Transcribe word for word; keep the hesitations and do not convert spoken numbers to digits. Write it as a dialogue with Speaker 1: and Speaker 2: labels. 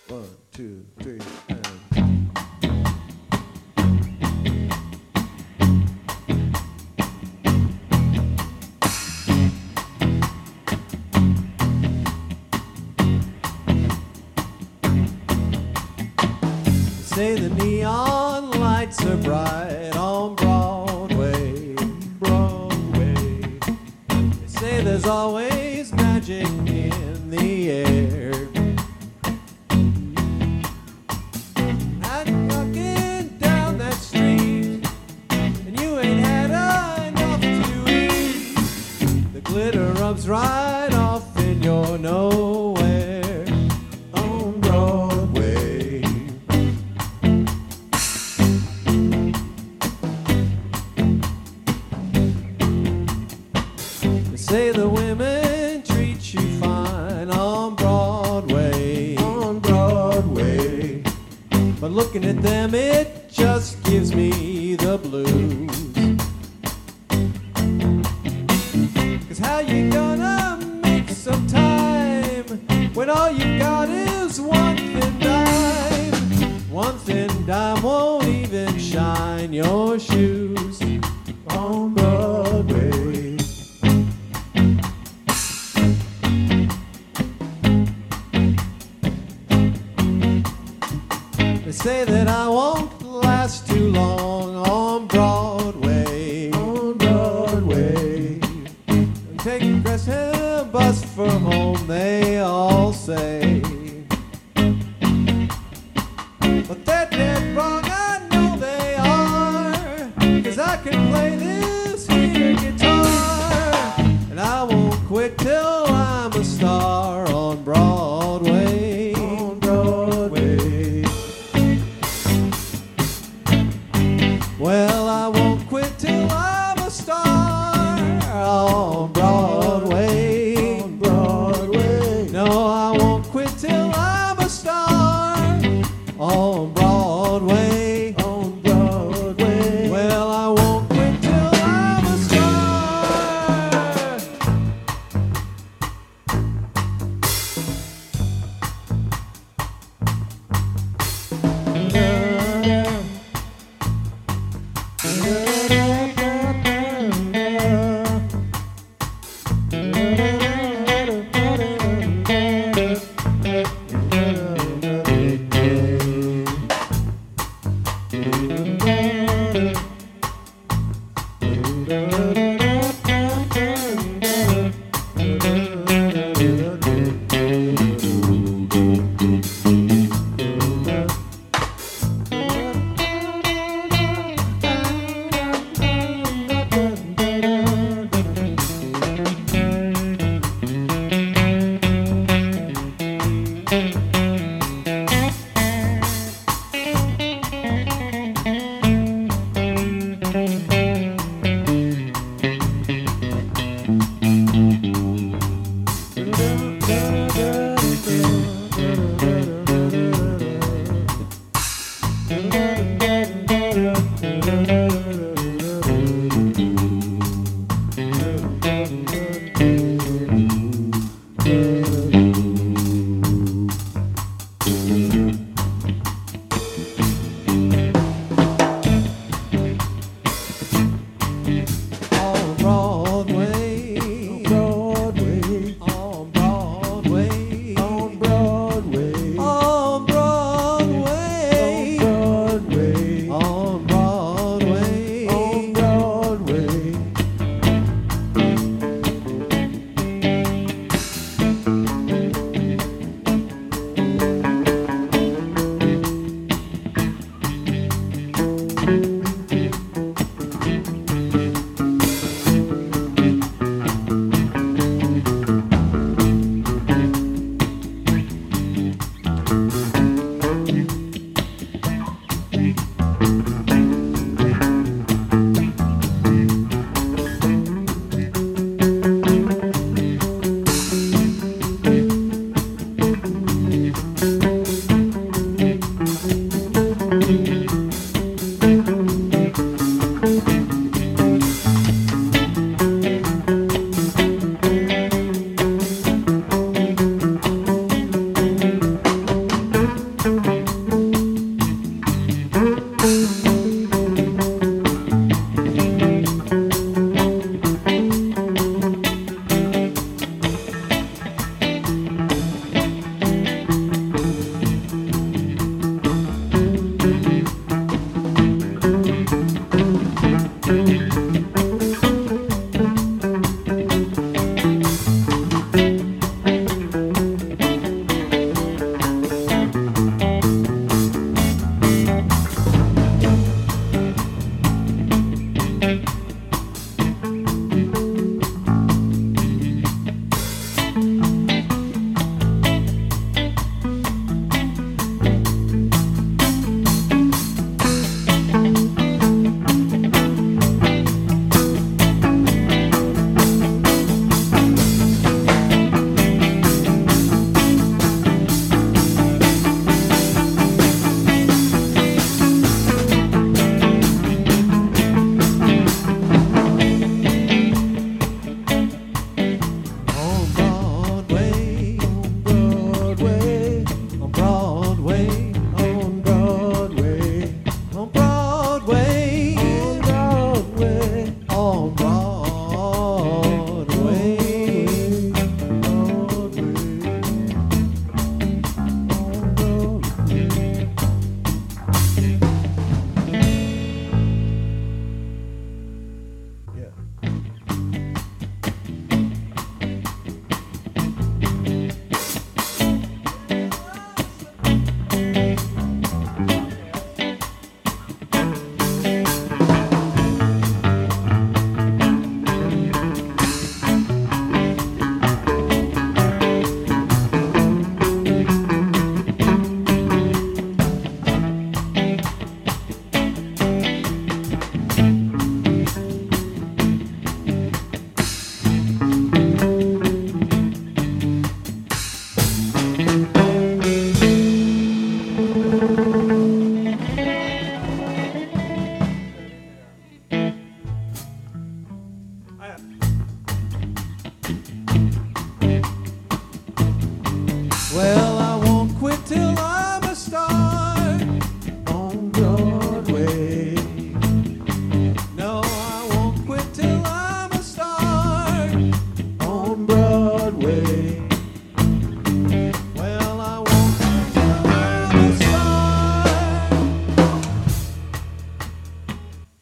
Speaker 1: One, two, three, and... Say the neon lights are bright on Broadway, Broadway. They say there's always magic in the air. And you're walking down that street, and you ain't had enough to eat. The glitter rubs right off in your nowhere on Broadway. They say the women treat you fine on Broadway, on Broadway. But looking at them, it just gives me the blues. 'Cause how you gonna make some time when all you got is one thin dime? One thin dime won't even shine your shoes on Broadway. They say that I won't last too long on Broadway, on Broadway. I'm taking Gresham bus for home, they all say. But they're dead wrong, I know they are, 'cause I can play this here guitar, and I won't quit till I'm a star on Broadway, on Broadway. Well, I won't quit till I'm a star on Broadway, on Broadway. No, I won't quit till I'm a star on Broadway, on Broadway. Well, I won't quit till I'm a star. On Broadway, on Broadway, on Broadway, on Broadway, on Broadway, on Broadway, on Broadway, on Broadway.